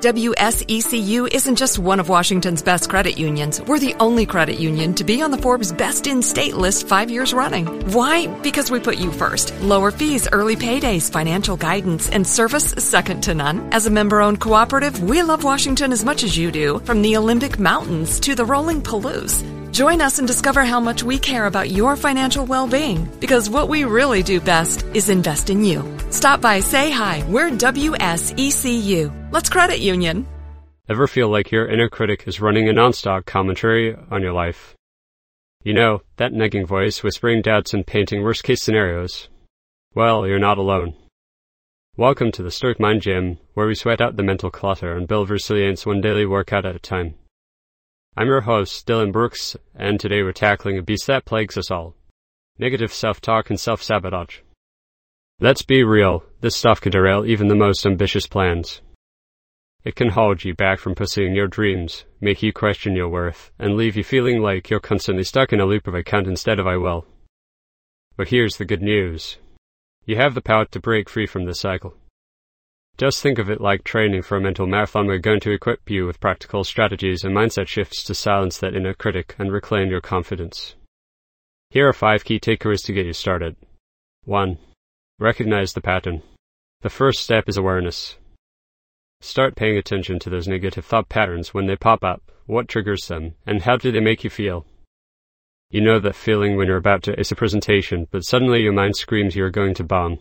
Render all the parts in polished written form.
WSECU isn't just one of Washington's best credit unions. We're the only credit union to be on the Forbes Best in State list 5 years running. Why? Because we put you first. Lower fees, early paydays, financial guidance, and service second to none. As a member-owned cooperative, we love Washington as much as you do, from the Olympic Mountains to the rolling Palouse. Join us and discover how much we care about your financial well-being, because what we really do best is invest in you. Stop by, say hi. We're WSECU. Let's credit union. Ever feel like your inner critic is running a non-stop commentary on your life? You know, that nagging voice whispering doubts and painting worst-case scenarios. Well, you're not alone. Welcome to the Stoic Mind Gym, where we sweat out the mental clutter and build resilience one daily workout at a time. I'm your host, Dylan Brooks, and today we're tackling a beast that plagues us all: negative self-talk and self-sabotage. Let's be real, this stuff can derail even the most ambitious plans. It can hold you back from pursuing your dreams, make you question your worth, and leave you feeling like you're constantly stuck in a loop of I can't instead of I will. But here's the good news. You have the power to break free from this cycle. Just think of it like training for a mental marathon. We're going to equip you with practical strategies and mindset shifts to silence that inner critic and reclaim your confidence. Here are 5 key takeaways to get you started. 1. Recognize the pattern. The first step is awareness. Start paying attention to those negative thought patterns when they pop up, what triggers them, and how do they make you feel. You know that feeling when you're about to ace a presentation, but suddenly your mind screams you're going to bomb.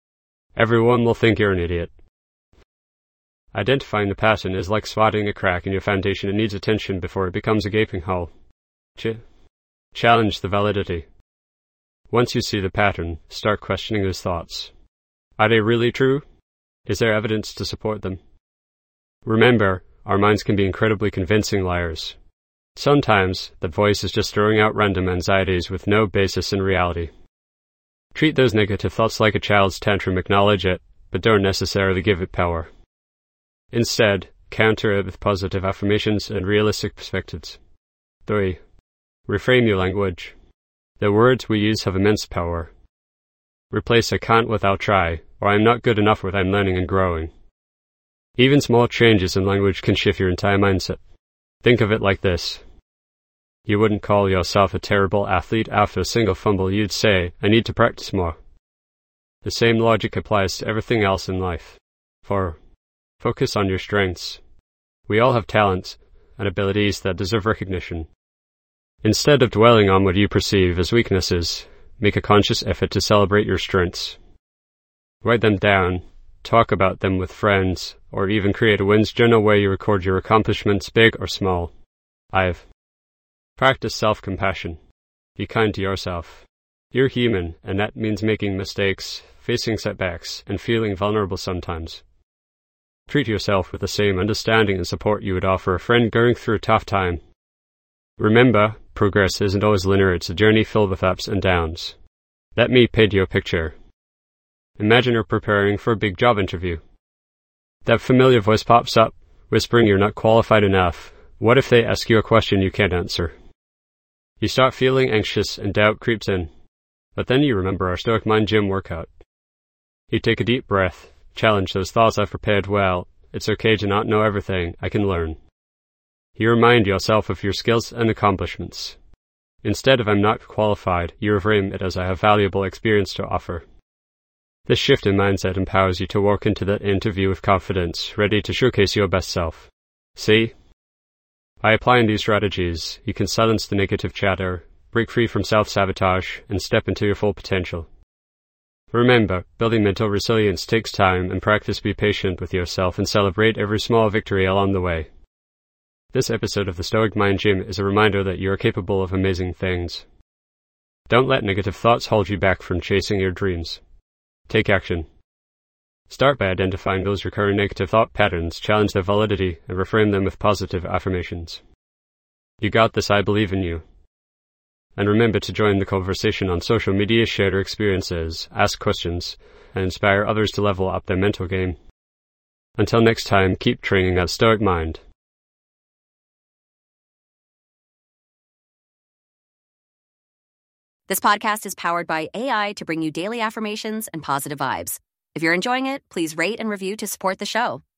Everyone will think you're an idiot. Identifying the pattern is like spotting a crack in your foundation. It needs attention before it becomes a gaping hole. Challenge the validity. Once you see the pattern, start questioning those thoughts. Are they really true? Is there evidence to support them? Remember, our minds can be incredibly convincing liars. Sometimes, that voice is just throwing out random anxieties with no basis in reality. Treat those negative thoughts like a child's tantrum. Acknowledge it, but don't necessarily give it power. Instead, counter it with positive affirmations and realistic perspectives. 3. Reframe your language. The words we use have immense power. Replace I can't with I'll try, or I'm not good enough with I'm learning and growing. Even small changes in language can shift your entire mindset. Think of it like this. You wouldn't call yourself a terrible athlete after a single fumble. You'd say, I need to practice more. The same logic applies to everything else in life. 4. Focus on your strengths. We all have talents and abilities that deserve recognition. Instead of dwelling on what you perceive as weaknesses, make a conscious effort to celebrate your strengths. Write them down, talk about them with friends, or even create a wins journal where you record your accomplishments, big or small. 5. Practice self-compassion. Be kind to yourself. You're human, and that means making mistakes, facing setbacks, and feeling vulnerable sometimes. Treat yourself with the same understanding and support you would offer a friend going through a tough time. Remember, progress isn't always linear. It's a journey filled with ups and downs. Let me paint you a picture. Imagine you're preparing for a big job interview. That familiar voice pops up, whispering you're not qualified enough. What if they ask you a question you can't answer? You start feeling anxious and doubt creeps in. But then you remember our Stoic Mind Gym workout. You take a deep breath. Challenge those thoughts. I've prepared well. It's okay to not know everything. I can learn. You remind yourself of your skills and accomplishments. Instead of I'm not qualified, you reframe it as I have valuable experience to offer. This shift in mindset empowers you to walk into that interview with confidence, ready to showcase your best self. See? By applying these strategies, you can silence the negative chatter, break free from self-sabotage, and step into your full potential. Remember, building mental resilience takes time and practice. Be patient with yourself and celebrate every small victory along the way. This episode of the Stoic Mind Gym is a reminder that you are capable of amazing things. Don't let negative thoughts hold you back from chasing your dreams. Take action. Start by identifying those recurring negative thought patterns, challenge their validity, and reframe them with positive affirmations. You got this. I believe in you. And remember to join the conversation on social media, share your experiences, ask questions, and inspire others to level up their mental game. Until next time, keep training that stoic mind. This podcast is powered by AI to bring you daily affirmations and positive vibes. If you're enjoying it, please rate and review to support the show.